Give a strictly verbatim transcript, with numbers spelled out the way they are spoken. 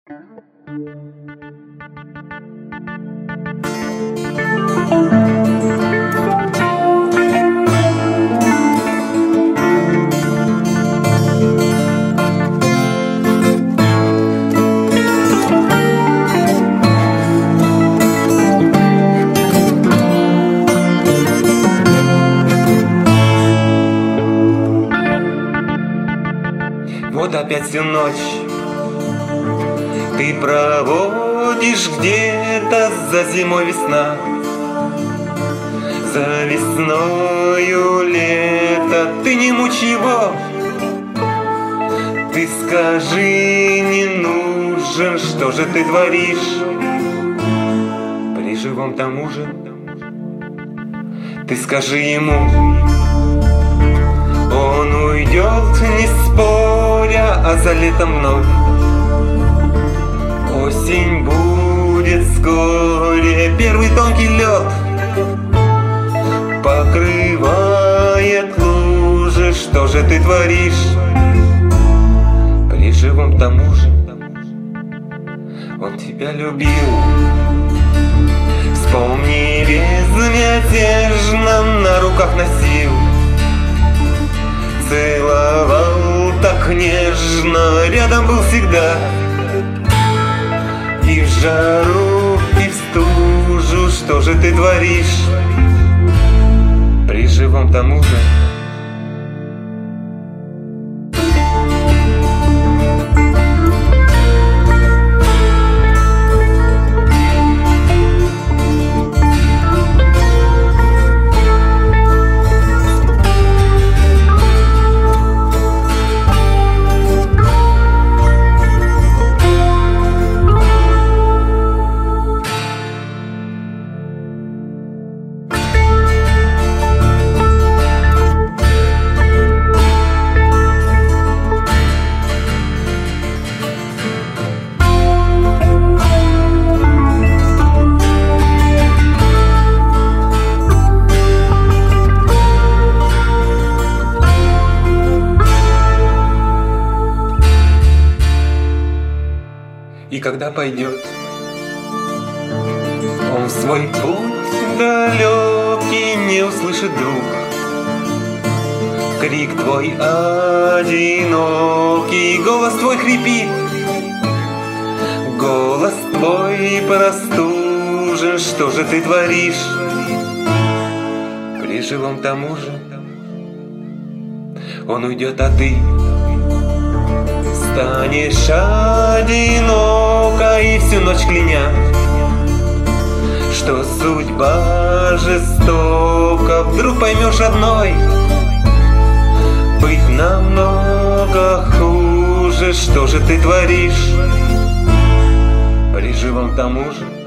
Вот опять всю ночь ты проводишь где-то, за зимой весна, за весною лето. Ты не мучь его, ты скажи, не нужен, что же ты творишь при живом тому же. Ты скажи ему, он уйдет, не споря, а за летом вновь осень будет вскоре. Первый тонкий лед покрывает лужи. Что же ты творишь при живом тому же? Он тебя любил, вспомни, безмятежно на руках носил, целовал так нежно, рядом был всегда. И в жару, и в стужу. Что же ты творишь при живом тому же? И когда пойдет он в свой путь далекий, не услышит вдруг крик твой одинокий. Голос твой хрипит, голос твой простужен. Что же ты творишь при живом тому же? Он уйдет, а ты станешь одиноко, и всю ночь кляня, что судьба жестока. Вдруг поймешь одной, быть намного хуже. Что же ты творишь при живом тому же?